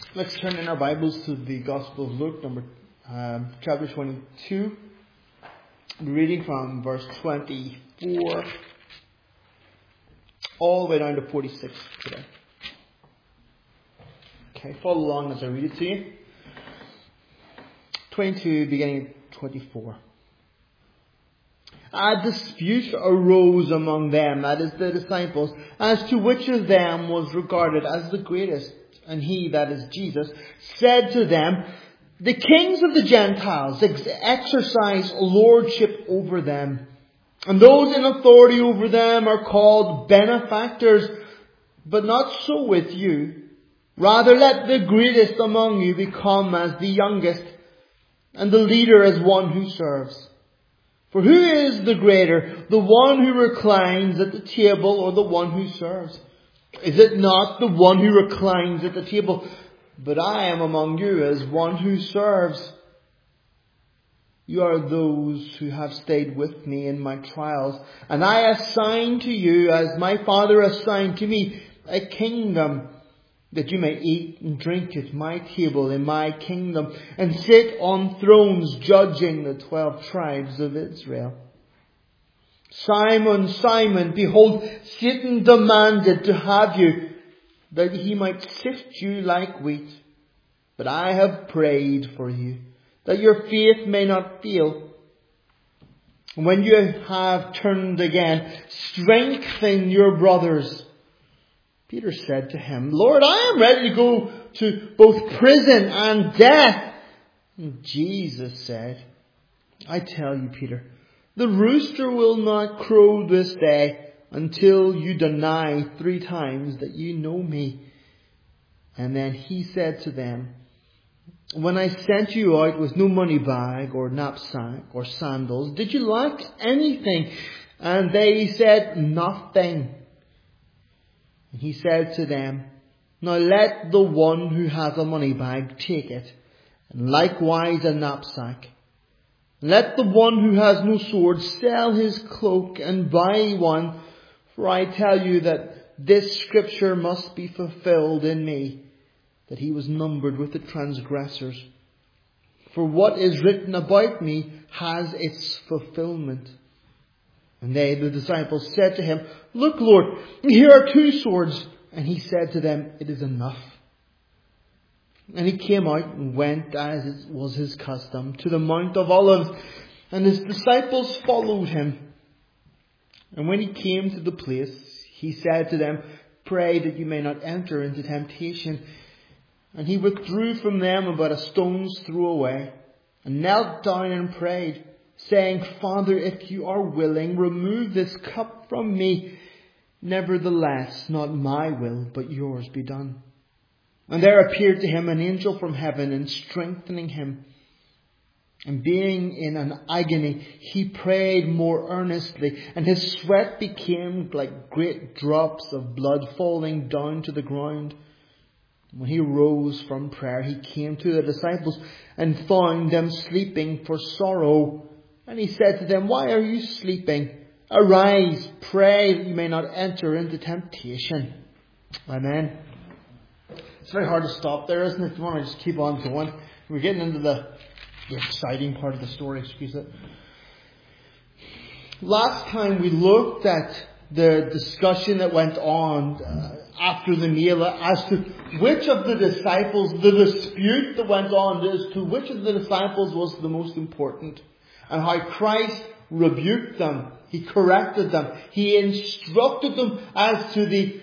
Let's turn in our Bibles to the Gospel of Luke, chapter 22. We're reading from verse 24 all the way down to 46 today. Okay, follow along as I read it to you. 22, beginning at 24. A dispute arose among them, that is the disciples, as to which of them was regarded as the greatest. And he, that is Jesus, said to them, "The kings of the Gentiles exercise lordship over them, and those in authority over them are called benefactors. But not so with you. Rather let the greatest among you become as the youngest, and the leader as one who serves. For who is the greater, the one who reclines at the table or the one who serves? Is it not the one who reclines at the table? But I am among you as one who serves. You are those who have stayed with me in my trials, and I assign to you, as my Father assigned to me, a kingdom, that you may eat and drink at my table in my kingdom, and sit on thrones judging the 12 tribes of Israel. Simon, Simon, behold, Satan demanded to have you, that he might sift you like wheat. But I have prayed for you, that your faith may not fail. When you have turned again, strengthen your brothers." Peter said to him, "Lord, I am ready to go to both prison and death." And Jesus said, "I tell you, Peter, the rooster will not crow this day until you deny 3 times that you know me." And then he said to them, "When I sent you out with no money bag or knapsack or sandals, did you lack anything?" And they said, "Nothing." And he said to them, "Now let the one who has a money bag take it, and likewise a knapsack. Let the one who has no sword sell his cloak and buy one, for I tell you that this scripture must be fulfilled in me, that he was numbered with the transgressors. For what is written about me has its fulfillment." And they, the disciples, said to him, "Look, Lord, here are 2 swords. And he said to them, "It is enough." And he came out and went, as it was his custom, to the Mount of Olives, and his disciples followed him. And when he came to the place, he said to them, "Pray that you may not enter into temptation." And he withdrew from them about a stone's throw away, and knelt down and prayed, saying, "Father, if you are willing, remove this cup from me. Nevertheless, not my will, but yours be done." And there appeared to him an angel from heaven, and strengthening him. And being in an agony, he prayed more earnestly, and his sweat became like great drops of blood falling down to the ground. When he rose from prayer, he came to the disciples and found them sleeping for sorrow. And he said to them, "Why are you sleeping? Arise, pray that you may not enter into temptation." Amen. It's very hard to stop there, isn't it? You want to just keep on going. We're getting into the exciting part of the story, excuse it. Last time we looked at the discussion that went on after the meal as to which of the disciples, the dispute that went on as to which of the disciples was the most important, and how Christ rebuked them, he corrected them, he instructed them as to the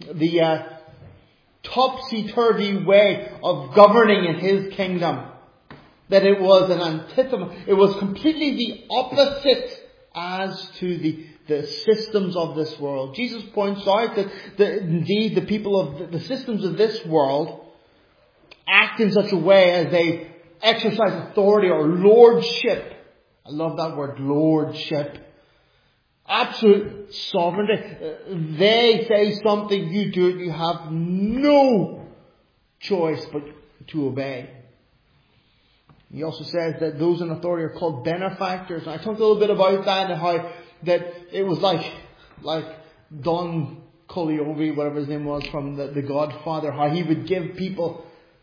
topsy-turvy way of governing in his kingdom. That it was an antithesis, it was completely the opposite as to the systems of this world. Jesus points out that indeed the people of the systems of this world act in such a way as they exercise authority or lordship. I love that word, lordship. Absolute sovereignty. They say something, you do it, you have no choice but to obey. He also says that those in authority are called benefactors. And I talked a little bit about that and how that it was like Don Corleone, whatever his name was, from the Godfather, how he would give people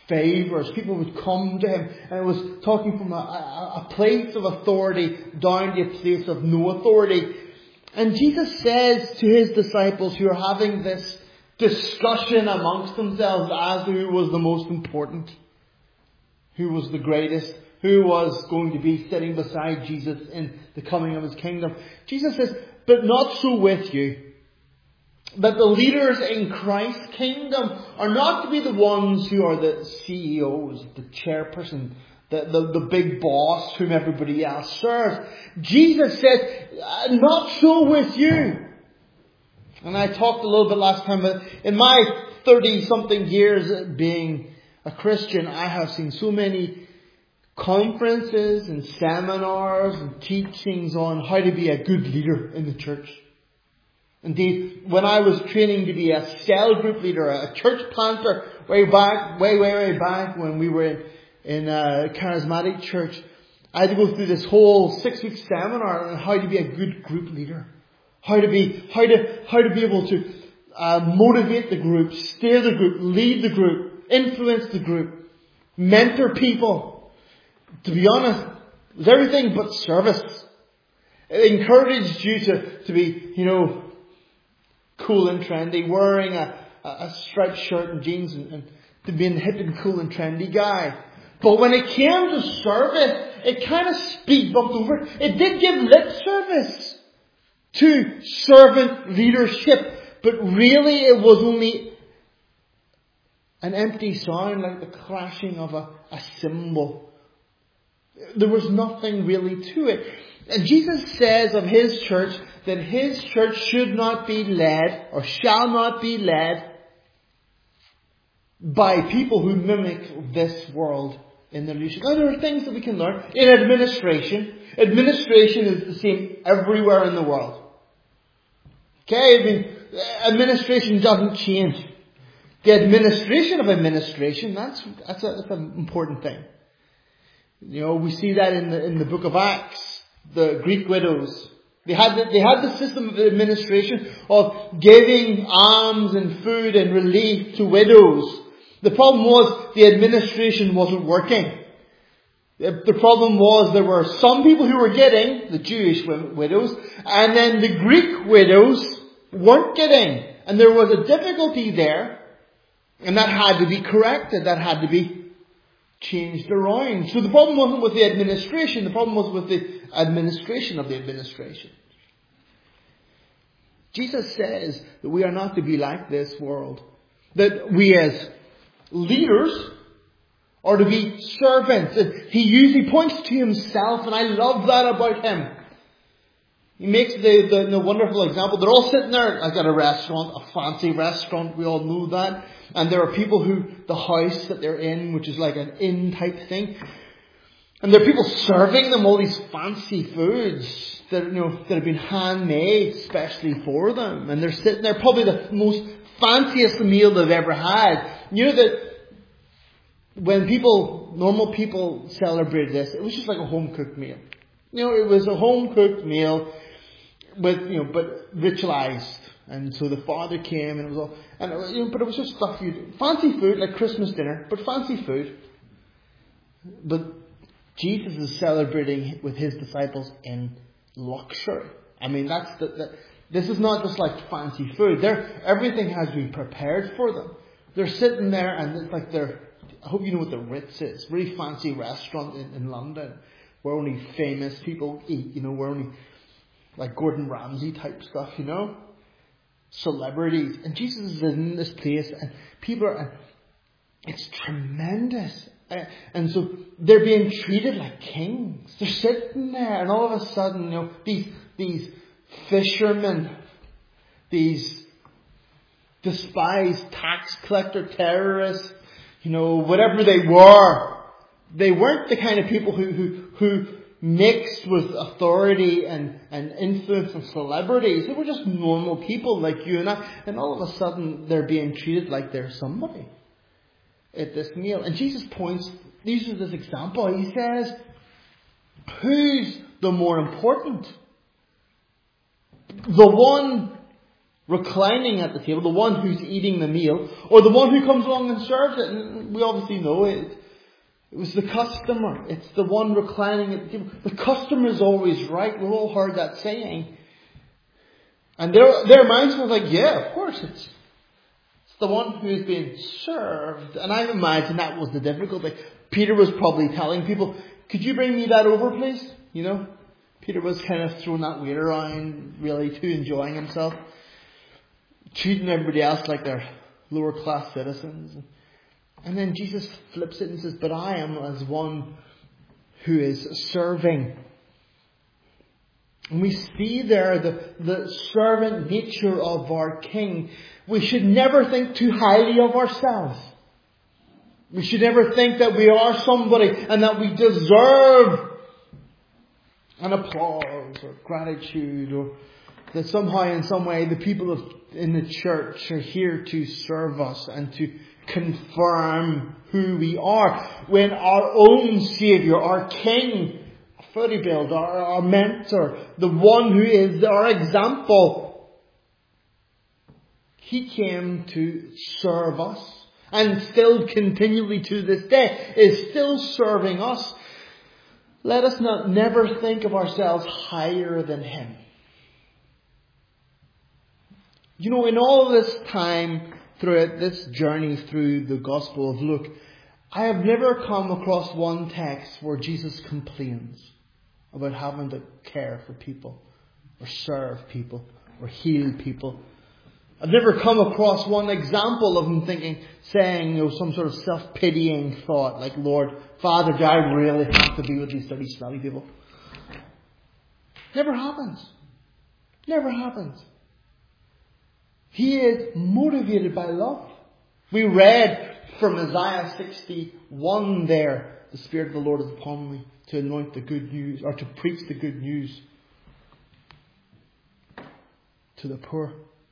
favors. People would come to him, and it was talking from a place of authority down to a place of no authority. And Jesus says to his disciples who are having this discussion amongst themselves as to who was the most important, who was the greatest, who was going to be sitting beside Jesus in the coming of his kingdom. Jesus says, but not so with you. That the leaders in Christ's kingdom are not to be the ones who are the CEOs, the chairperson, the big boss whom everybody else serves. Jesus said, not so with you. And I talked a little bit last time, but in my 30-something years being a Christian, I have seen so many conferences and seminars and teachings on how to be a good leader in the church. Indeed, when I was training to be a cell group leader, a church planter, way back when we were in a charismatic church, I had to go through this whole 6-week seminar on how to be a good group leader, how to be able to motivate the group, steer the group, lead the group, influence the group, mentor people. To be honest, it was everything but service. It encouraged you to be, cool and trendy, wearing a striped shirt and jeans and to being the hip and cool and trendy guy. But when it came to service, it kind of speed bumped over. It did give lip service to servant leadership, but really it was only an empty sound, like the clashing of a cymbal. There was nothing really to it. And Jesus says of his church that his church should not be led or shall not be led by people who mimic this world in their leadership. Now there are things that we can learn in administration. Administration is the same everywhere in the world. Okay, administration doesn't change. The administration of administration, that's an important thing. We see that in the book of Acts. The Greek widows. They had the system of administration of giving alms and food and relief to widows. The problem was the administration wasn't working. The problem was there were some people who were getting, the Jewish widows, and then the Greek widows weren't getting. And there was a difficulty there. And that had to be corrected. That had to be changed around. So the problem wasn't with the administration. The problem was with the administration of the administration. Jesus says that we are not to be like this world. That we as leaders are to be servants. And he usually points to himself, and I love that about him. He makes the wonderful example. They're all sitting there at a restaurant, a fancy restaurant. We all know that. And there are people the house that they're in, which is like an inn type thing. And there are people serving them all these fancy foods that have been handmade specially for them. And they're sitting there, probably the most fanciest meal they've ever had. You know that when normal people celebrated this, it was just like a home cooked meal. It was a home cooked meal with, but ritualized. And so the father came and it was all, but it was just stuff fancy food, like Christmas dinner, but fancy food. But Jesus is celebrating with his disciples in luxury. I mean, this is not just like fancy food. Everything has been prepared for them. They're sitting there and it's like I hope you know what the Ritz is. Really fancy restaurant in London where only famous people eat, where only like Gordon Ramsay type stuff, celebrities. And Jesus is in this place and people it's tremendous. And so they're being treated like kings. They're sitting there and all of a sudden, these fishermen, these despised tax collector terrorists, whatever they weren't the kind of people who mixed with authority and influence and celebrities. They were just normal people like you and I. And all of a sudden they're being treated like they're somebody at this meal. And Jesus uses this example. He says, who's the more important? The one reclining at the table, the one who's eating the meal, or the one who comes along and serves it. And we obviously know it was the customer. It's the one reclining at the table. The customer is always right. We've all heard that saying. And their minds were like, yeah, of course, it's the one who is being served. And I imagine that was the difficulty. Peter was probably telling people, could you bring me that over, please? You know, Peter was kind of throwing that weight around, really too enjoying himself. Treating everybody else like they're lower class citizens. And then Jesus flips it and says, but I am as one who is serving. And we see there the servant nature of our King. We should never think too highly of ourselves. We should never think that we are somebody and that we deserve an applause or gratitude, or that somehow in some way the people in the church are here to serve us and to confirm who we are, when our own Saviour, our King, Footy Build, our mentor, the one who is our example, He came to serve us, and still continually to this day is still serving us. Let us never think of ourselves higher than Him. You know, in all this time, throughout this journey through the Gospel of Luke, I have never come across one text where Jesus complains about having to care for people, or serve people, or heal people. I've never come across one example of Him saying, you know, some sort of self-pitying thought, like, Lord, Father, do I really have to be with these dirty, smelly people? Never happens. Never happens. He is motivated by love. We read from Isaiah 61 there, the Spirit of the Lord is upon me to anoint the good news, or to preach the good news to the poor.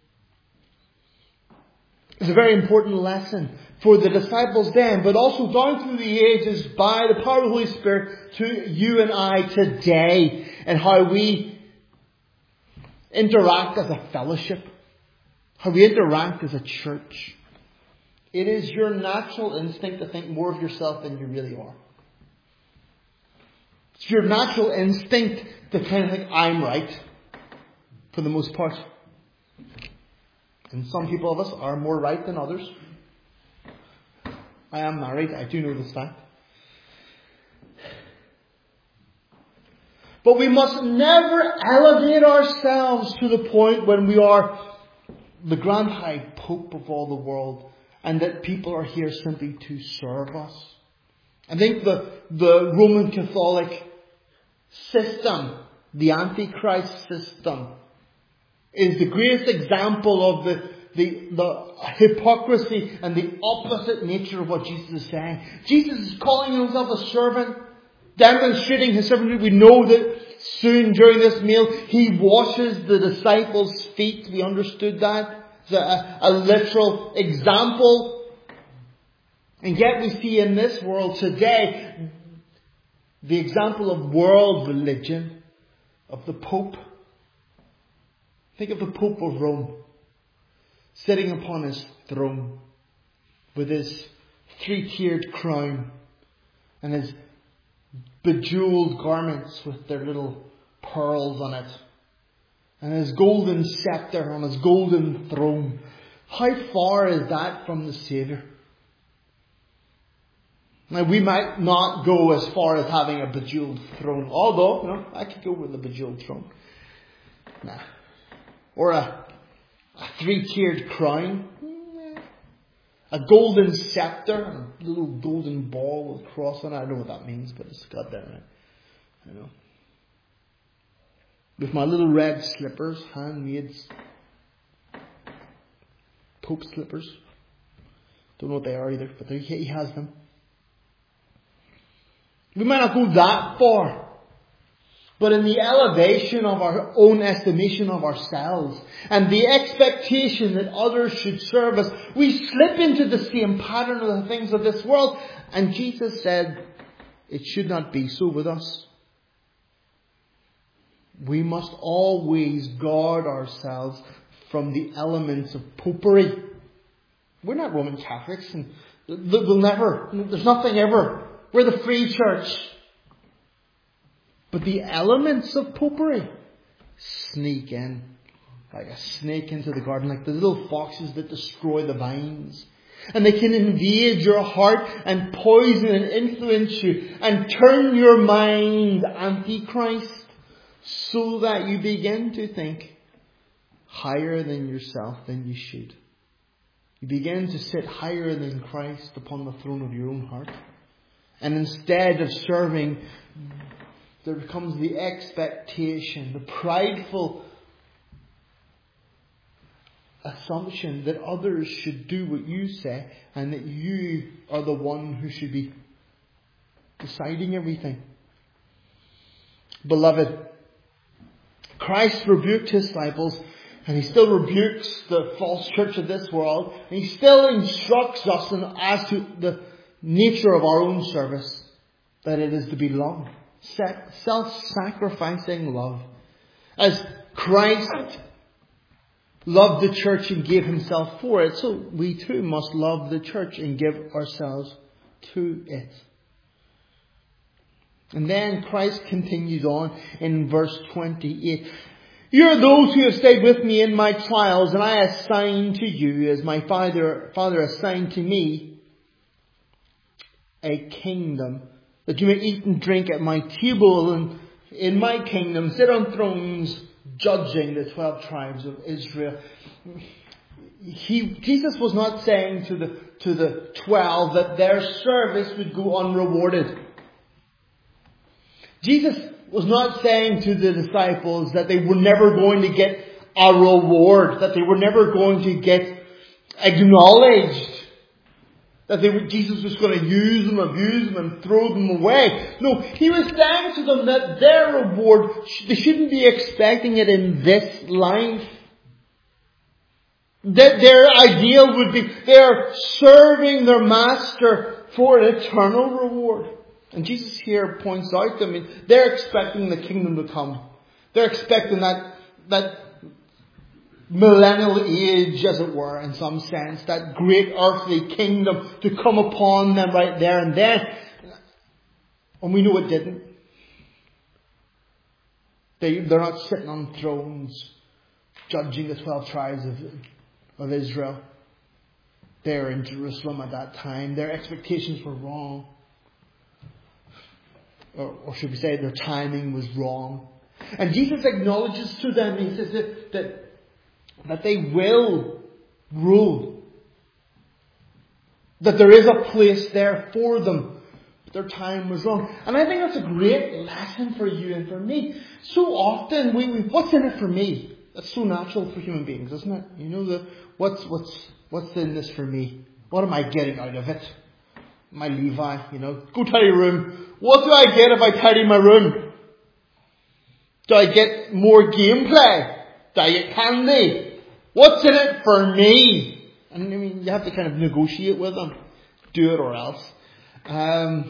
It's a very important lesson for the disciples then, but also down through the ages by the power of the Holy Spirit to you and I today, and how we interact as a fellowship, how we interact as a church. It is your natural instinct to think more of yourself than you really are. It's your natural instinct to kind of think, I'm right, for the most part. And some people of us are more right than others. I am married, I do know this fact. But we must never elevate ourselves to the point when we are the Grand High Pope of all the world, and that people are here simply to serve us. I think the Roman Catholic system, the Antichrist system, is the greatest example of the hypocrisy and the opposite nature of what Jesus is saying. Jesus is calling Himself a servant, demonstrating His servanthood. We know that soon during this meal He washes the disciples' feet. We understood that. It's a literal example. And yet we see in this world today the example of world religion, of the Pope. Think of the Pope of Rome, sitting upon his throne with his three-tiered crown and his bejeweled garments with their little pearls on it, and his golden scepter on his golden throne. How far is that from the Saviour? Now, we might not go as far as having a bejeweled throne, although, you know, I could go with a bejeweled throne. Nah. Or a three-tiered crown. A golden scepter, a little golden ball with a cross on it. I don't know what that means, but it's got that right. I know. With my little red slippers, handmade Pope slippers. Don't know what they are either, but he has them. We might not go that far, but in the elevation of our own estimation of ourselves and the expectation that others should serve us, we slip into the same pattern of the things of this world. And Jesus said, it should not be so with us. We must always guard ourselves from the elements of popery. We're not Roman Catholics, and there's nothing ever. We're the free church. But the elements of popery sneak in like a snake into the garden, like the little foxes that destroy the vines. And they can invade your heart and poison and influence you and turn your mind anti-Christ so that you begin to think higher than yourself than you should. You begin to sit higher than Christ upon the throne of your own heart. And instead of serving, there becomes the expectation, the prideful assumption that others should do what you say and that you are the one who should be deciding everything. Beloved, Christ rebuked his disciples, and he still rebukes the false church of this world, and he still instructs us as to the nature of our own service, that it is to be love, self-sacrificing love. As Christ loved the church and gave himself for it, so we too must love the church and give ourselves to it. And then Christ continues on in verse 28. You are those who have stayed with me in my trials, and I assign to you, as my Father assigned to me, a kingdom, that you may eat and drink at my table, and in my kingdom sit on thrones, judging the 12 tribes of Israel. Jesus was not saying to the 12 that their service would go unrewarded. Jesus was not saying to the disciples that they were never going to get a reward, that they were never going to get acknowledged, that Jesus was going to use them, abuse them, and throw them away. No, he was saying to them that their reward, they shouldn't be expecting it in this life. That their ideal would be they're serving their master for an eternal reward. And Jesus here points out to them, they're expecting the kingdom to come. They're expecting that millennial age, as it were, in some sense, that great earthly kingdom to come upon them right there and then. And we know it didn't. They're not sitting on thrones judging the 12 tribes of Israel. They're in Jerusalem at that time. Their expectations were wrong. Or should we say their timing was wrong. And Jesus acknowledges to them, he says that they will rule. That there is a place there for them. But their time was wrong. And I think that's a great lesson for you and for me. So often what's in it for me? That's so natural for human beings, isn't it? You know, what's in this for me? What am I getting out of it? My Levi, go tidy your room. What do I get if I tidy my room? Do I get more gameplay? Do I get candy? What's in it for me? And you have to kind of negotiate with them. Do it or else. And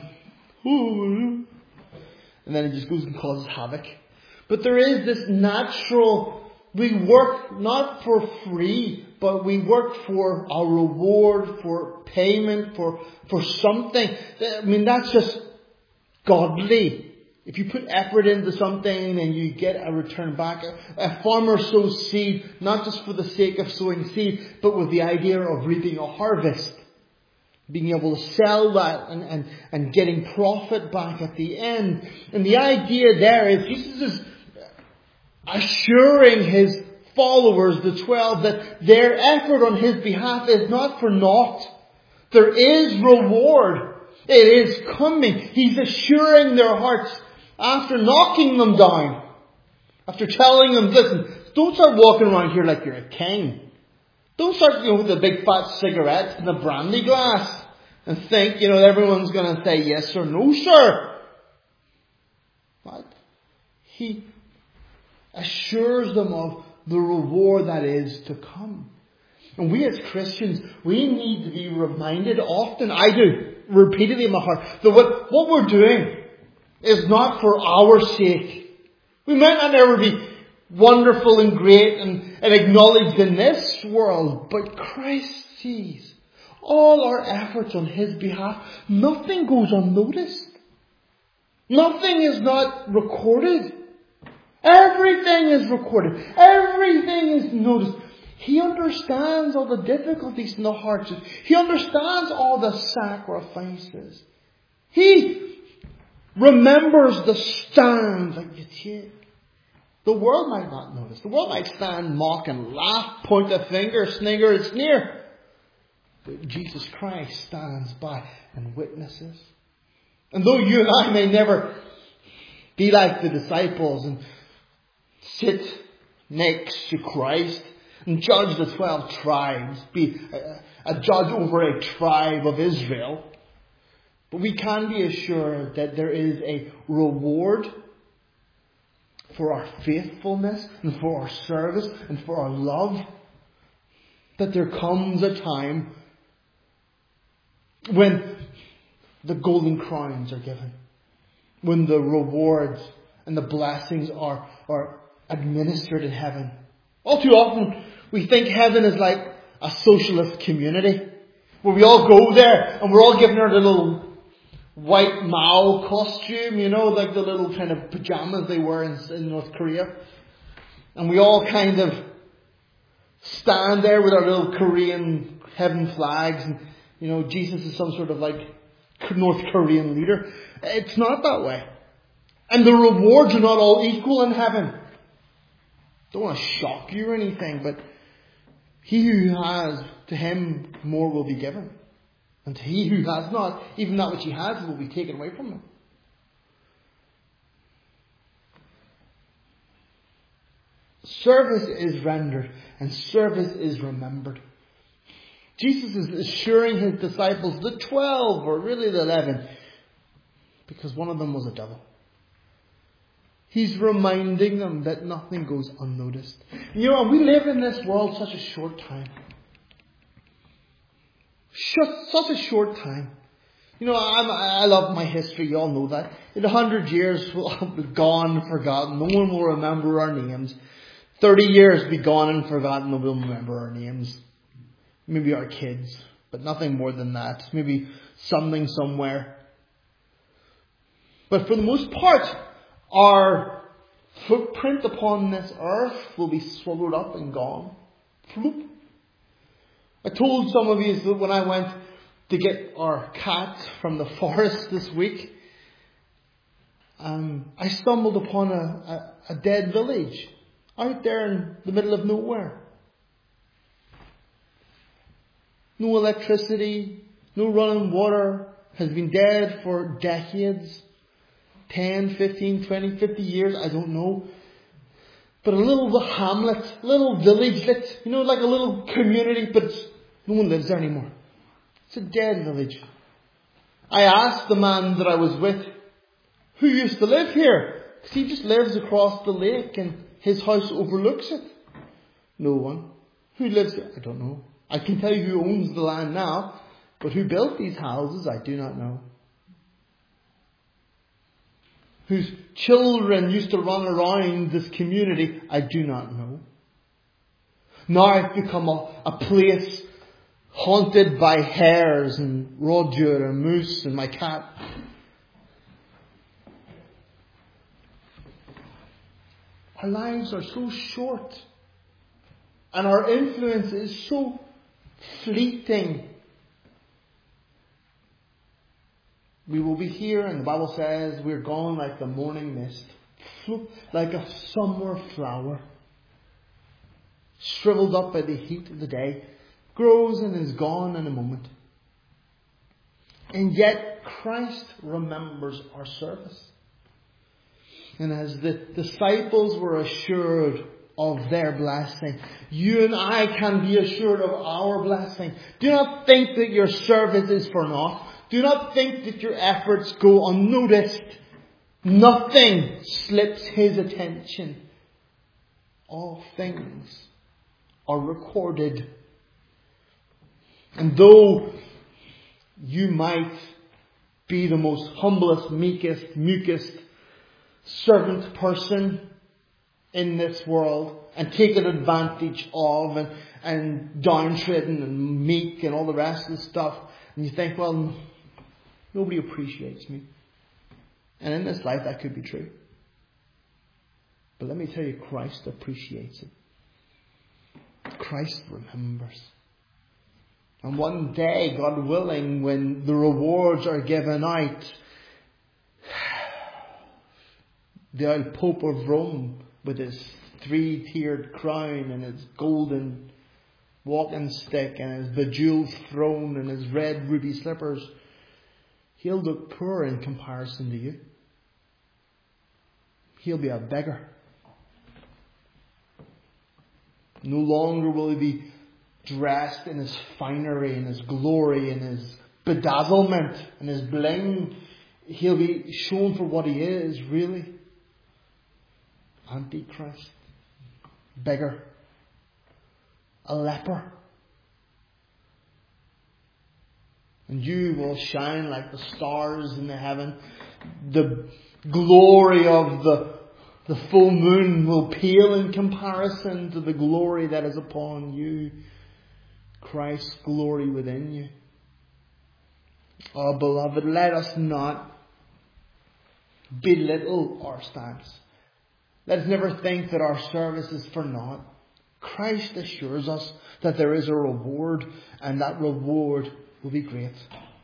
then it just goes and causes havoc. But there is this natural, we work not for free, but we work for a reward, for payment, for something. That's just godly. If you put effort into something and you get a return back. A farmer sows seed, not just for the sake of sowing seed, but with the idea of reaping a harvest. Being able to sell that and getting profit back at the end. And the idea there is Jesus is assuring his followers, the 12, that their effort on his behalf is not for naught. There is reward. It is coming. He's assuring their hearts after knocking them down. After telling them, listen, don't start walking around here like you're a king. Don't start with the big fat cigarettes and the brandy glass and think, everyone's going to say yes or no, sir. But he assures them of the reward that is to come. And we as Christians, we need to be reminded often, I do, repeatedly in my heart, that what we're doing is not for our sake. We might not ever be wonderful and great and acknowledged in this world. But Christ sees all our efforts on His behalf. Nothing goes unnoticed. Nothing is not recorded. Everything is recorded. Everything is noticed. He understands all the difficulties and the hardships. He understands all the sacrifices. He remembers the stand that you take. The world might not notice. The world might stand, mock and laugh, point a finger, snigger and sneer. But Jesus Christ stands by and witnesses. And though you and I may never be like the disciples and sit next to Christ and judge the 12 tribes, be a judge over a tribe of Israel, but we can be assured that there is a reward for our faithfulness and for our service and for our love. That there comes a time when the golden crowns are given, when the rewards and the blessings are administered in heaven. All too often we think heaven is like a socialist community where we all go there and we're all given our little white Mao costume, like the little kind of pajamas they wear in North Korea. And we all kind of stand there with our little Korean heaven flags and, Jesus is some sort of like North Korean leader. It's not that way. And the rewards are not all equal in heaven. Don't want to shock you or anything, but he who has, to him more will be given. And he who has not, even that which he has will be taken away from him. Service is rendered and service is remembered. Jesus is assuring his disciples, the 12, or really the 11, because one of them was a devil. He's reminding them that nothing goes unnoticed. We live in this world such a short time. Such a short time. I love my history, you all know that. In 100 years, we'll be gone, forgotten. No one will remember our names. 30 years be gone and forgotten, no one will remember our names. Maybe our kids, but nothing more than that. Maybe something somewhere. But for the most part, our footprint upon this earth will be swallowed up and gone. Floop. I told some of you that when I went to get our cat from the forest this week, I stumbled upon a dead village out there in the middle of nowhere. No electricity, no running water, has been dead for decades. 10, 15, 20, 50 years, I don't know. But a little hamlet, little villagelet, like a little community, but no one lives there anymore. It's a dead village. I asked the man that I was with, who used to live here? Because he just lives across the lake and his house overlooks it. No one. Who lives there? I don't know. I can tell you who owns the land now, but who built these houses, I do not know. Whose children used to run around this community, I do not know. Now it's become a place haunted by hares and Roger and Moose and my cat. Our lives are so short. And our influence is so fleeting. We will be here, and the Bible says we're gone like the morning mist, like a summer flower, shriveled up by the heat of the day, grows and is gone in a moment. And yet Christ remembers our service. And as the disciples were assured of their blessing, you and I can be assured of our blessing. Do not think that your service is for naught. Do not think that your efforts go unnoticed. Nothing slips his attention. All things are recorded. And though you might be the most humblest, meekest, mukest servant person in this world and taken advantage of and downtrodden and meek and all the rest of the stuff. And you think, well, nobody appreciates me. And in this life that could be true. But let me tell you, Christ appreciates it. Christ remembers. And one day, God willing, when the rewards are given out, the old Pope of Rome, with his 3-tiered crown and his golden walking stick and his bejeweled throne and his red ruby slippers, he'll look poor in comparison to you. He'll be a beggar. No longer will he be dressed in his finery and his glory and his bedazzlement and his bling. He'll be shown for what he is, really. Antichrist. Beggar. A leper. And you will shine like the stars in the heaven. The glory of the full moon will pale in comparison to the glory that is upon you. Christ's glory within you. Oh, beloved, let us not belittle our stance. Let us never think that our service is for naught. Christ assures us that there is a reward, and that reward will be great.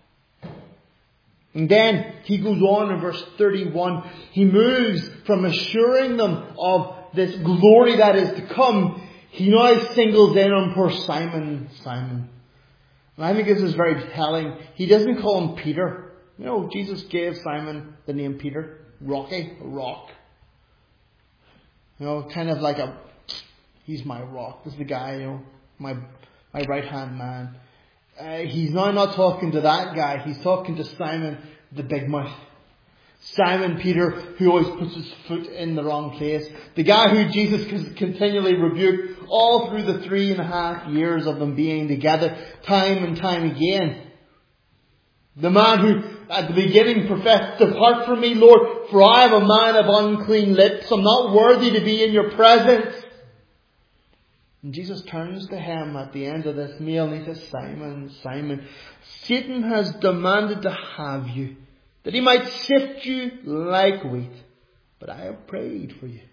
And then he goes on in verse 31. He moves from assuring them of this glory that is to come. He now singles in on poor Simon. And I think this is very telling. He doesn't call him Peter. You know, Jesus gave Simon the name Peter. Rocky, a rock. You know, kind of like he's my rock. This is the guy, you know, my right hand man. He's now not talking to that guy. He's talking to Simon the big mouth. Simon Peter, who always puts his foot in the wrong place. The guy who Jesus continually rebuked all through the 3.5 years of them being together, time and time again. The man who at the beginning professed, "Depart from me, Lord, for I am a man of unclean lips. I'm not worthy to be in your presence." And Jesus turns to him at the end of this meal and he says, "Simon, Simon, Satan has demanded to have you, that he might sift you like wheat. But I have prayed for you."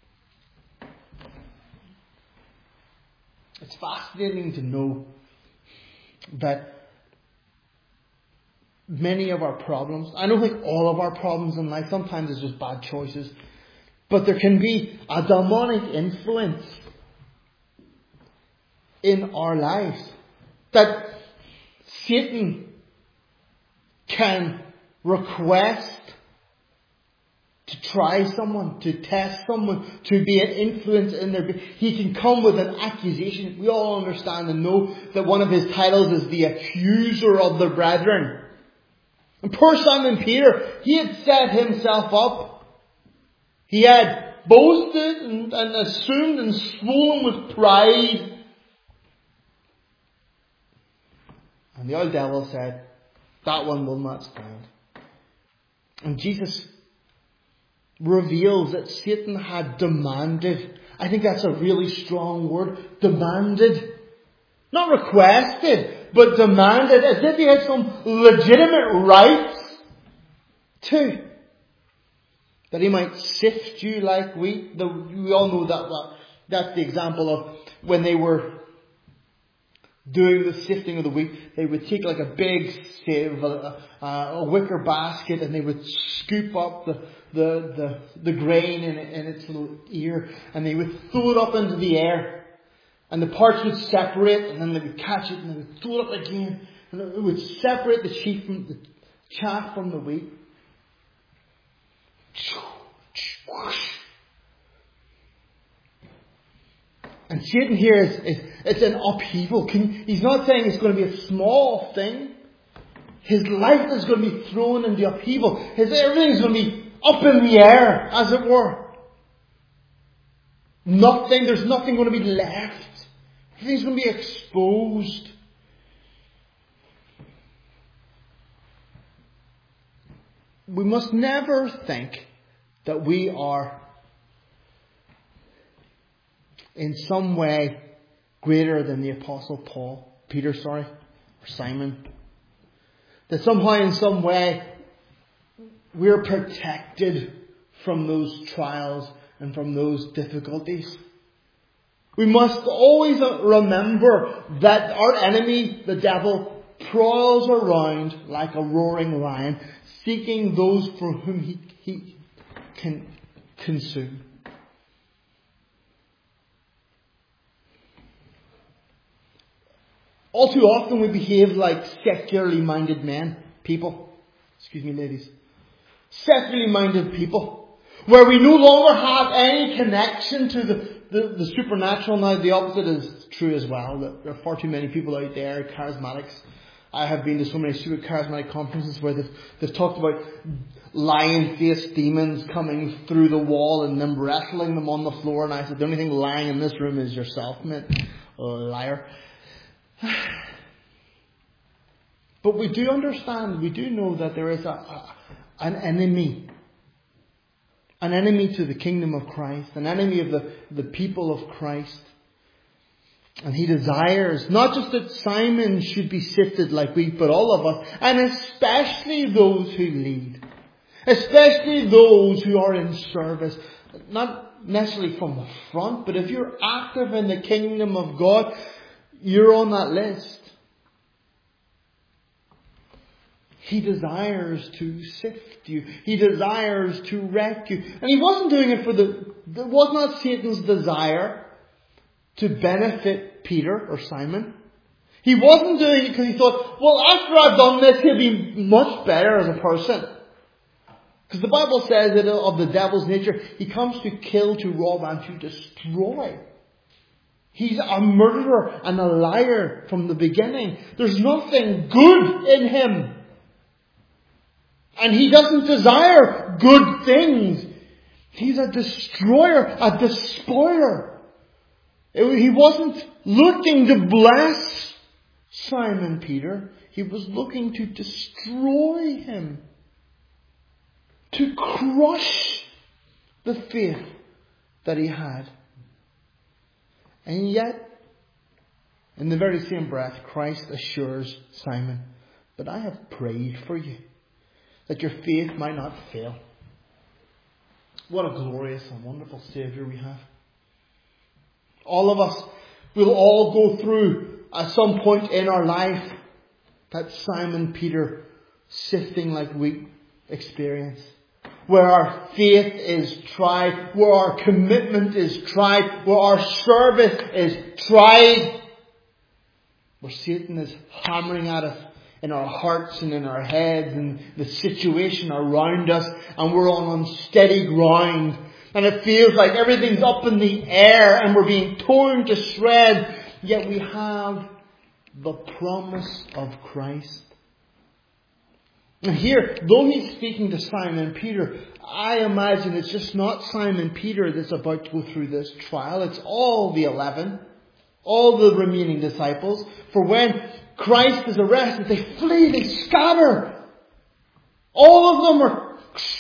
It's fascinating to know that many of our problems, I don't think all of our problems in life, sometimes it's just bad choices, but there can be a demonic influence in our lives that Satan can request to try someone, to test someone, to be an influence in their... He can come with an accusation. We all understand and know that one of his titles is the accuser of the brethren. And poor Simon Peter, he had set himself up. He had boasted and assumed and swollen with pride. And the old devil said, "That one will not stand." And Jesus reveals that Satan had demanded. I think that's a really strong word. Demanded. Not requested, but demanded. As if he had some legitimate rights to. That he might sift you like wheat. We all know that. That's the example of when they were doing the sifting of the wheat. They would take like a big sieve, a wicker basket, and they would scoop up the grain in its little ear, and they would throw it up into the air. And the parts would separate, and then they would catch it, and they would throw it up again, and it would separate the chaff from the wheat. And Satan here it's an upheaval. He's not saying it's going to be a small thing. His life is going to be thrown into upheaval. Everything's going to be up in the air, as it were. There's nothing going to be left. Everything's going to be exposed. We must never think that we are in some way greater than the Apostle Peter, or Simon. That somehow in some way we're protected from those trials and from those difficulties. We must always remember that our enemy, the devil, prowls around like a roaring lion, seeking those for whom he can consume. All too often we behave like secularly minded people. Excuse me, ladies. Secularly minded people. Where we no longer have any connection to the supernatural. Now, the opposite is true as well. That there are far too many people out there, charismatics. I have been to so many super charismatic conferences where they've talked about lion-faced demons coming through the wall and them wrestling them on the floor. And I said, the only thing lying in this room is yourself, mate. Oh, liar. But we do understand, we do know that there is an enemy. An enemy to the kingdom of Christ. An enemy of the people of Christ. And he desires not just that Simon should be sifted like wheat, but all of us. And especially those who lead. Especially those who are in service. Not necessarily from the front, but if you're active in the kingdom of God, you're on that list. He desires to sift you. He desires to wreck you. And he wasn't doing it it was not Satan's desire to benefit Peter or Simon. He wasn't doing it because he thought, well, after I've done this, he'll be much better as a person. Because the Bible says that of the devil's nature, he comes to kill, to rob, and to destroy. He's a murderer and a liar from the beginning. There's nothing good in him. And he doesn't desire good things. He's a destroyer, a despoiler. He wasn't looking to bless Simon Peter. He was looking to destroy him. To crush the faith that he had. And yet, in the very same breath, Christ assures Simon, but I have prayed for you, that your faith might not fail. What a glorious and wonderful Saviour we have. All of us will all go through at some point in our life that Simon Peter sifting like wheat experience. Where our faith is tried, where our commitment is tried, where our service is tried, where Satan is hammering at us in our hearts and in our heads and the situation around us, and we're on unsteady ground, and it feels like everything's up in the air and we're being torn to shreds, yet we have the promise of Christ. And here, though he's speaking to Simon Peter, I imagine it's just not Simon Peter that's about to go through this trial. It's all the 11, all the remaining disciples. For when Christ is arrested, they flee, they scatter. All of them are...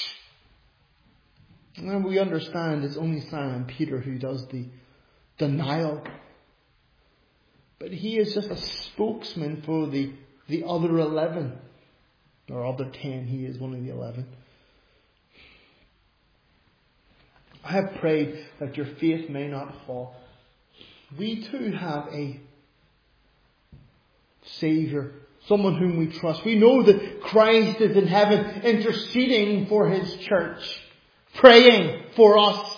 And we understand it's only Simon Peter who does the denial. But he is just a spokesman for the other 11. Or other 10, he is one of the 11. I have prayed that your faith may not fall. We too have a Saviour, someone whom we trust. We know that Christ is in heaven interceding for his church, praying for us,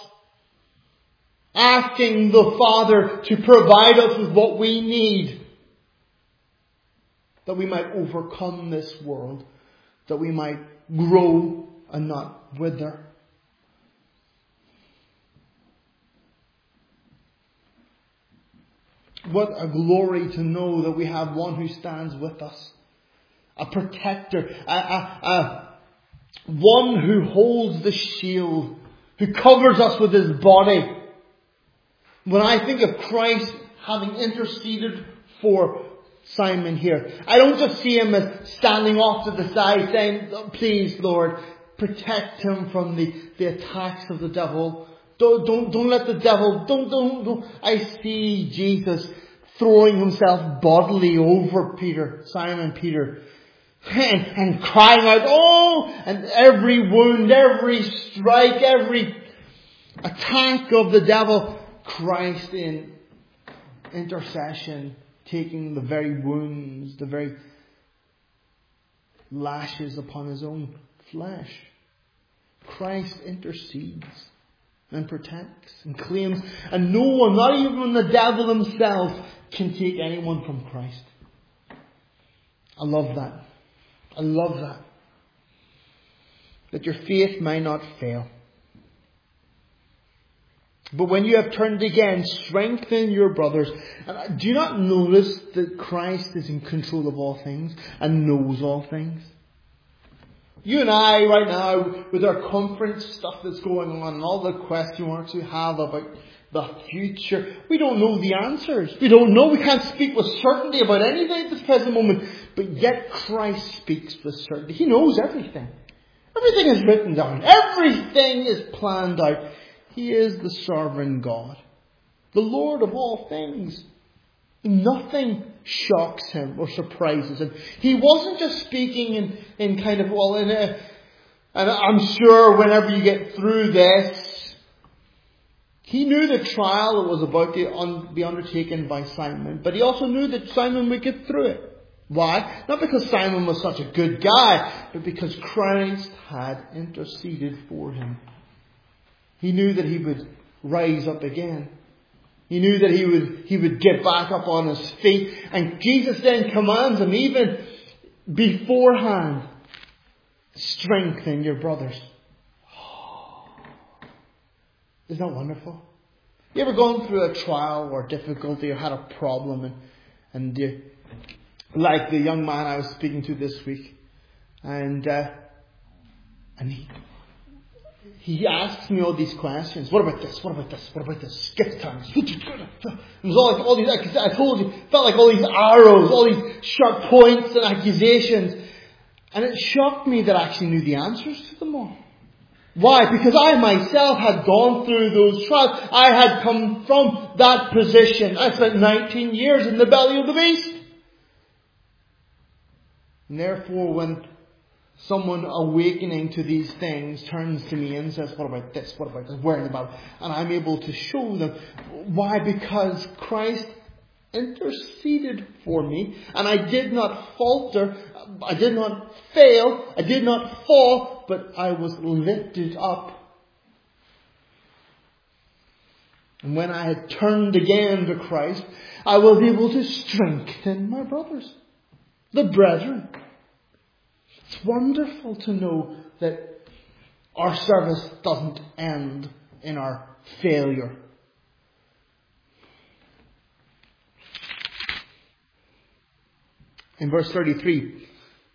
asking the Father to provide us with what we need, that we might overcome this world, that we might grow and not wither. What a glory to know that we have one who stands with us. A protector. One who holds the shield. Who covers us with his body. When I think of Christ having interceded for Simon here, I don't just see him as standing off to the side saying, please Lord, protect him from the attacks of the devil. Don't let the devil, don't. I see Jesus throwing himself bodily over Simon Peter, and crying out, oh, and every wound, every strike, every attack of the devil, Christ in intercession, taking the very wounds, the very lashes upon his own flesh. Christ intercedes and protects and claims, and no one, not even the devil himself, can take anyone from Christ. I love that. I love that. That your faith may not fail. But when you have turned again, strengthen your brothers. And do you not notice that Christ is in control of all things and knows all things? You and I, right now, with our conference stuff that's going on and all the question marks we have about the future, we don't know the answers. We don't know. We can't speak with certainty about anything at this present moment. But yet Christ speaks with certainty. He knows everything. Everything is written down. Everything is planned out. He is the sovereign God, the Lord of all things. Nothing shocks him or surprises him. He wasn't just speaking in kind of, and I'm sure whenever you get through this, he knew the trial that was about to be undertaken by Simon, but he also knew that Simon would get through it. Why? Not because Simon was such a good guy, but because Christ had interceded for him. He knew that he would rise up again. He knew that he would get back up on his feet. And Jesus then commands him, even beforehand, strengthen your brothers. Isn't that wonderful? You ever gone through a trial or difficulty or had a problem and you, like the young man I was speaking to this week, and he asks me all these questions. What about this? What about this? What about this? Skip times. It was all these, I told you, it felt like all these arrows, all these sharp points and accusations. And it shocked me that I actually knew the answers to them all. Why? Because I myself had gone through those trials. I had come from that position. I spent 19 years in the belly of the beast. And therefore, when someone awakening to these things turns to me and says, what about this? What about this? Worrying about it. And I'm able to show them. Why? Because Christ interceded for me. And I did not falter. I did not fail. I did not fall. But I was lifted up. And when I had turned again to Christ, I was able to strengthen my brothers, the brethren. It's wonderful to know that our service doesn't end in our failure. In verse 33,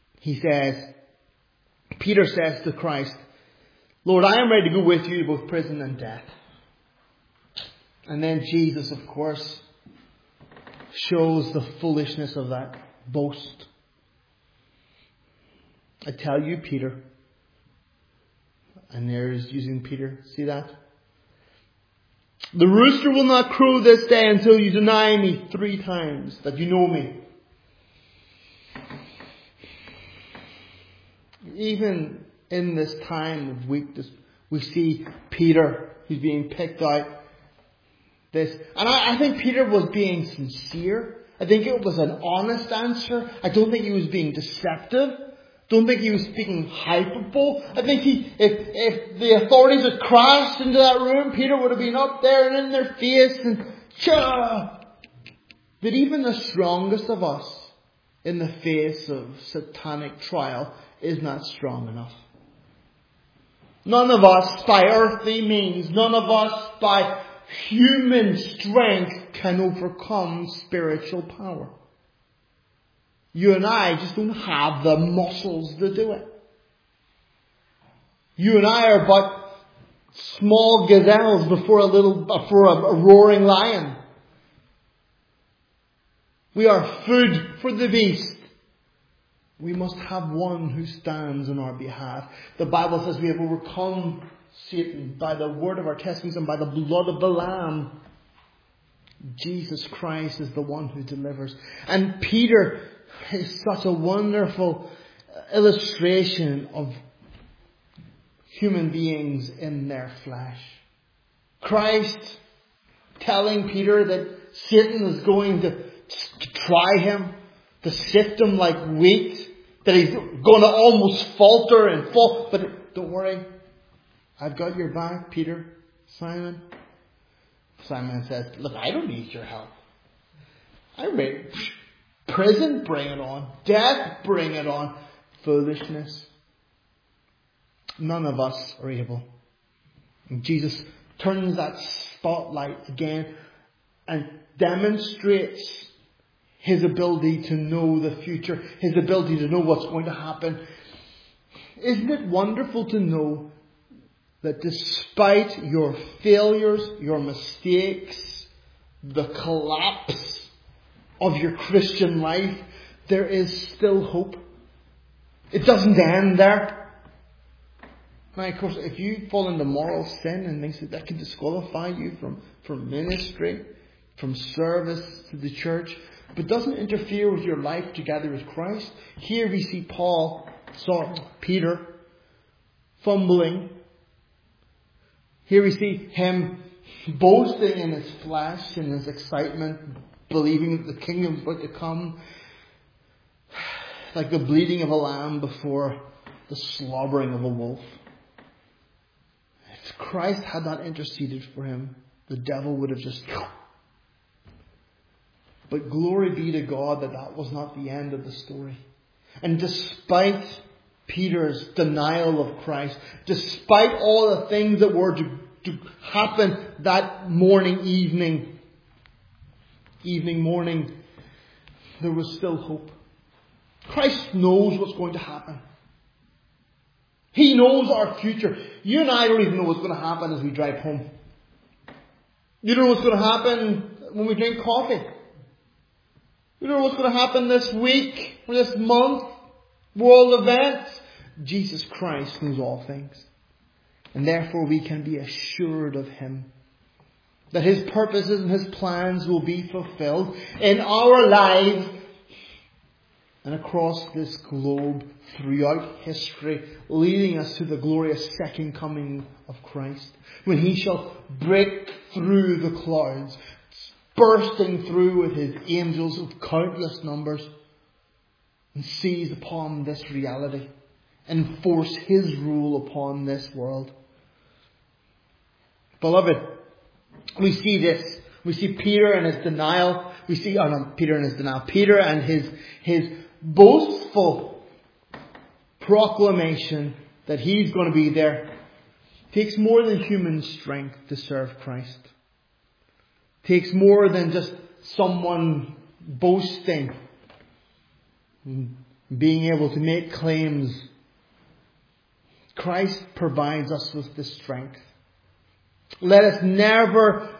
Peter says to Christ, Lord, I am ready to go with you to both prison and death. And then Jesus, of course, shows the foolishness of that boast. I tell you, Peter, and there's using Peter, see that? The rooster will not crow this day until you deny me 3 times that you know me. Even in this time of weakness, we see Peter, who's being picked out. And I think Peter was being sincere. I think it was an honest answer. I don't think he was being deceptive. Don't think he was speaking hyperbole. I think if the authorities had crashed into that room, Peter would have been up there and in their face and cha. But even the strongest of us in the face of satanic trial is not strong enough. None of us by earthly means, none of us by human strength can overcome spiritual power. You and I just don't have the muscles to do it. You and I are but small gazelles before a roaring lion. We are food for the beast. We must have one who stands on our behalf. The Bible says we have overcome Satan by the word of our testimonies and by the blood of the Lamb. Jesus Christ is the one who delivers. And Peter is such a wonderful illustration of human beings in their flesh. Christ telling Peter that Satan is going to try him, to sift him like wheat, that he's going to almost falter and fall. But don't worry, I've got your back, Peter, Simon. Simon says, look, I don't need your help. I'm ready. Prison, bring it on. Death, bring it on. Foolishness. None of us are able. And Jesus turns that spotlight again and demonstrates His ability to know the future, His ability to know what's going to happen. Isn't it wonderful to know that despite your failures, your mistakes, the collapse of your Christian life, there is still hope? It doesn't end there. Now, of course, if you fall into moral sin and things that can disqualify you from ministry, from service to the church, but doesn't interfere with your life together with Christ. Here we see Peter fumbling. Here we see him boasting in his flesh, in his excitement, believing that the kingdom is about to come, like the bleating of a lamb before the slobbering of a wolf. If Christ had not interceded for him, the devil would have just... But glory be to God that was not the end of the story. And despite Peter's denial of Christ, despite all the things that were to happen that evening morning, there was still hope. Christ knows what's going to happen. He knows our future. You and I don't even know what's going to happen as we drive home. You don't know what's going to happen when we drink coffee. You don't know what's going to happen this week or this month. World events. Jesus Christ knows all things. And therefore we can be assured of Him. That His purposes and His plans will be fulfilled in our lives and across this globe throughout history, leading us to the glorious second coming of Christ, when He shall break through the clouds, bursting through with His angels of countless numbers, and seize upon this reality, enforce His rule upon this world. Beloved, we see this. We see Peter and his denial. Peter and his boastful proclamation that he's going to be there. It takes more than human strength to serve Christ. It takes more than just someone boasting, being able to make claims. Christ provides us with the strength. Let us never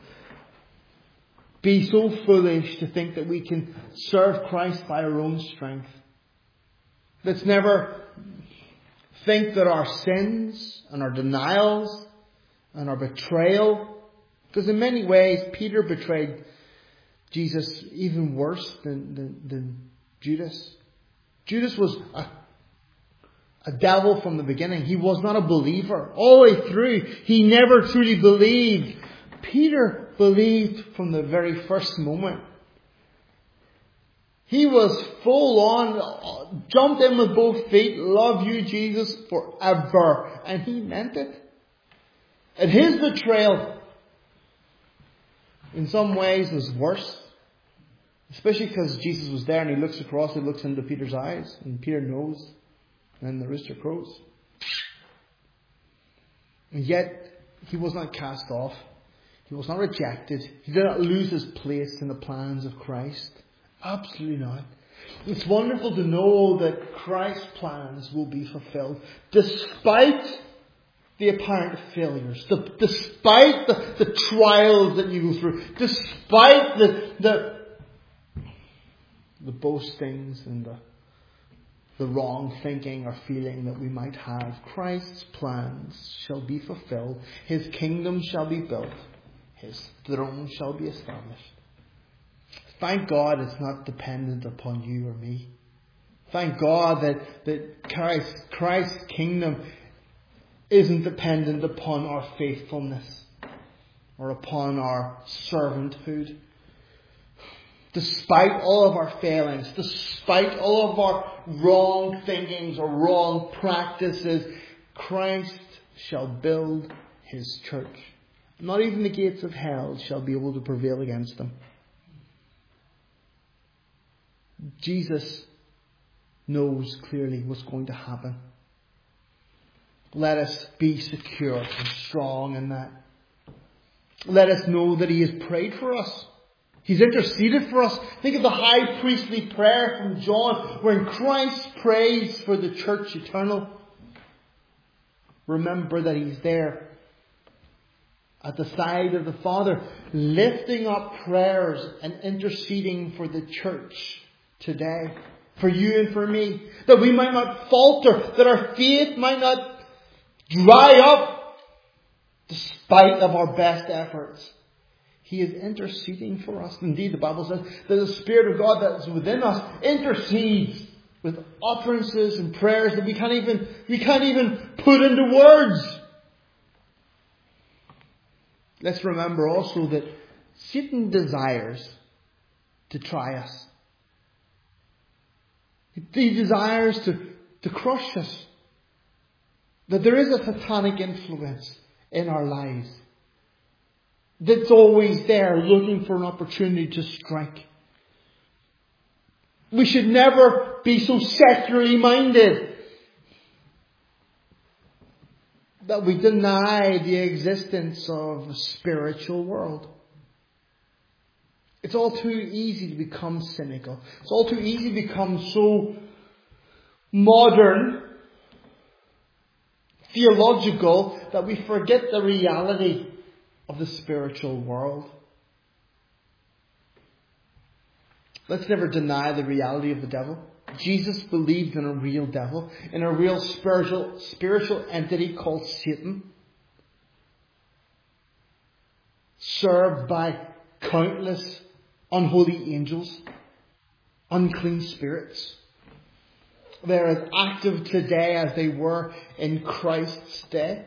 be so foolish to think that we can serve Christ by our own strength. Let's never think that our sins and our denials and our betrayal, because in many ways Peter betrayed Jesus even worse than Judas. Judas was a devil from the beginning. He was not a believer. All the way through, he never truly believed. Peter believed from the very first moment. He was full on, jumped in with both feet, love you, Jesus, forever. And he meant it. And his betrayal, in some ways, was worse. Especially because Jesus was there and he looks across, he looks into Peter's eyes, and Peter knows. And the rooster crows. And yet, he was not cast off. He was not rejected. He did not lose his place in the plans of Christ. Absolutely not. It's wonderful to know that Christ's plans will be fulfilled despite the apparent failures, despite the trials that you go through, despite the boastings and the the wrong thinking or feeling that we might have. Christ's plans shall be fulfilled. His kingdom shall be built. His throne shall be established. Thank God it's not dependent upon you or me. Thank God that Christ's kingdom isn't dependent upon our faithfulness or upon our servanthood. Despite all of our failings, despite all of our wrong thinkings or wrong practices, Christ shall build His church. Not even the gates of hell shall be able to prevail against them. Jesus knows clearly what's going to happen. Let us be secure and strong in that. Let us know that He has prayed for us. He's interceded for us. Think of the high priestly prayer from John when Christ prays for the church eternal. Remember that He's there at the side of the Father, lifting up prayers and interceding for the church today, for you and for me, that we might not falter, that our faith might not dry up despite of our best efforts. He is interceding for us. Indeed, the Bible says that the Spirit of God that is within us intercedes with utterances and prayers that we can't even put into words. Let's remember also that Satan desires to try us. He desires to crush us. That there is a satanic influence in our lives that's always there looking for an opportunity to strike. We should never be so secularly minded that we deny the existence of a spiritual world. It's all too easy to become cynical. It's all too easy to become so modern, theological, that we forget the reality of the spiritual world. Let's never deny the reality of the devil. Jesus believed in a real devil, in a real spiritual entity called Satan, served by countless unholy angels, unclean spirits. They're as active today as they were in Christ's day.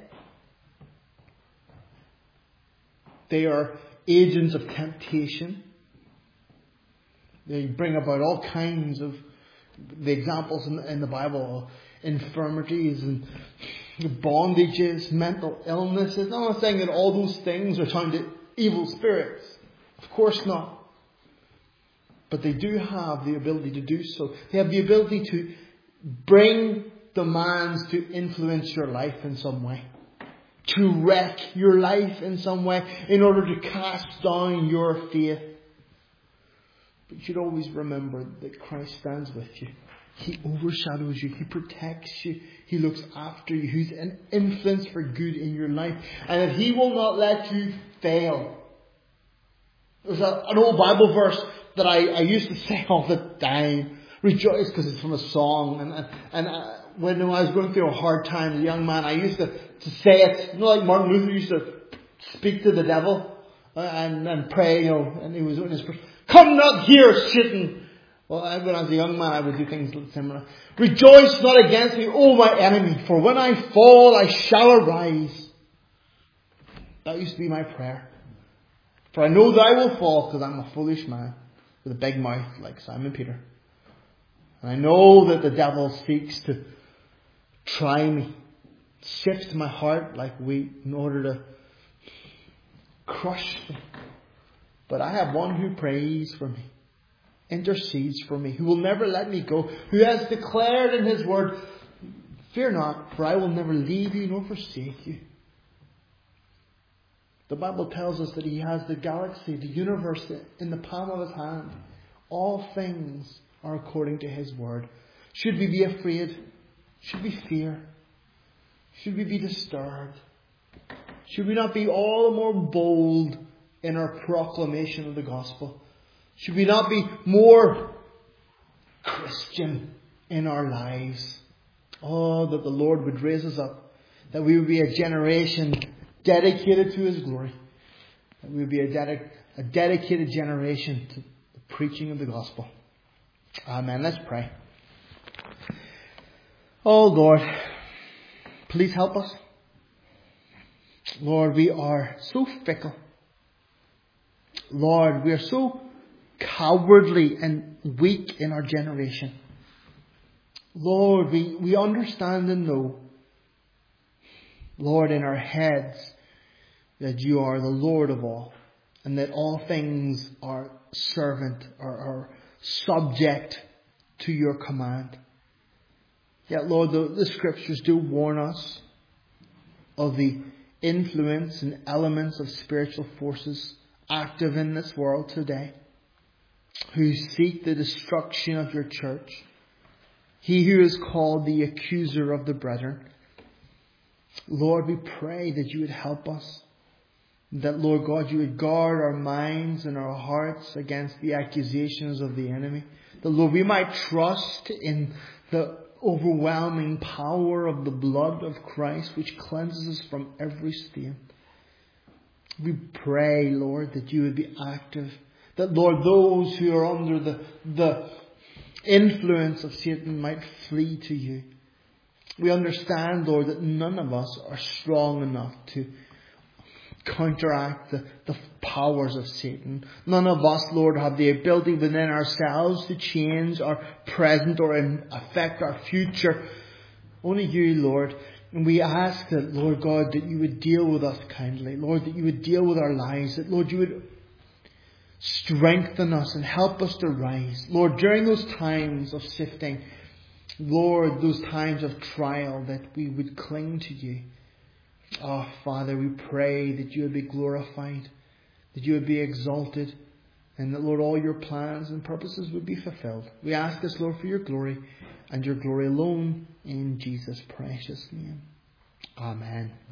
They are agents of temptation. They bring about all kinds of the examples in the Bible, infirmities and bondages, mental illnesses. I'm not saying that all those things are down to evil spirits. Of course not. But they do have the ability to do so. They have the ability to bring demands to influence your life in some way, to wreck your life in some way in order to cast down your faith. But you should always remember that Christ stands with you. He overshadows you. He protects you. He looks after you. He's an influence for good in your life. And that He will not let you fail. There's an old Bible verse that I used to say all the time. Rejoice, because it's from a song. And when I was going through a hard time as a young man, I used to say it. You know, like Martin Luther used to speak to the devil and pray, and he was in his prayer. Come not here, Satan. Well, when I was a young man, I would do things similar. Rejoice not against me, O my enemy, for when I fall, I shall arise. That used to be my prayer. For I know that I will fall, because I'm a foolish man with a big mouth like Simon Peter. And I know that the devil seeks to try me, sift my heart like wheat in order to crush me. But I have one who prays for me, intercedes for me, who will never let me go, who has declared in His word, fear not, for I will never leave you nor forsake you. The Bible tells us that He has the galaxy, the universe in the palm of His hand. All things are according to His word. Should we be afraid? Should we fear? Should we be disturbed? Should we not be all the more bold in our proclamation of the gospel? Should we not be more Christian in our lives. Oh, that the Lord would raise us up, that we would be a generation dedicated to His glory, that we would be a dedicated generation to the preaching of the gospel. Amen. Let's pray. Oh Lord, please help us. Lord, we are so fickle. Lord, we are so cowardly and weak in our generation. Lord, we understand and know, Lord, in our heads that You are the Lord of all, and that all things are servant or are subject to Your command. Yet, Lord, the Scriptures do warn us of the influence and elements of spiritual forces active in this world today, who seek the destruction of Your church. He who is called the accuser of the brethren. Lord, we pray that You would help us. That, Lord God, You would guard our minds and our hearts against the accusations of the enemy. That, Lord, we might trust in the overwhelming power of the blood of Christ, which cleanses us from every stain. We pray, Lord, that You would be active. That, Lord, those who are under the influence of Satan might flee to You. We understand, Lord, that none of us are strong enough to counteract the powers of Satan. None of us, Lord, have the ability within ourselves to change our present or affect our future. Only You, Lord. And we ask that, Lord God, that You would deal with us kindly. Lord, that You would deal with our lives. That, Lord, You would strengthen us and help us to rise. Lord, during those times of sifting, Lord, those times of trial, that we would cling to You. Oh, Father, we pray that You would be glorified, that You would be exalted, and that, Lord, all Your plans and purposes would be fulfilled. We ask this, Lord, for Your glory and Your glory alone, in Jesus' precious name. Amen.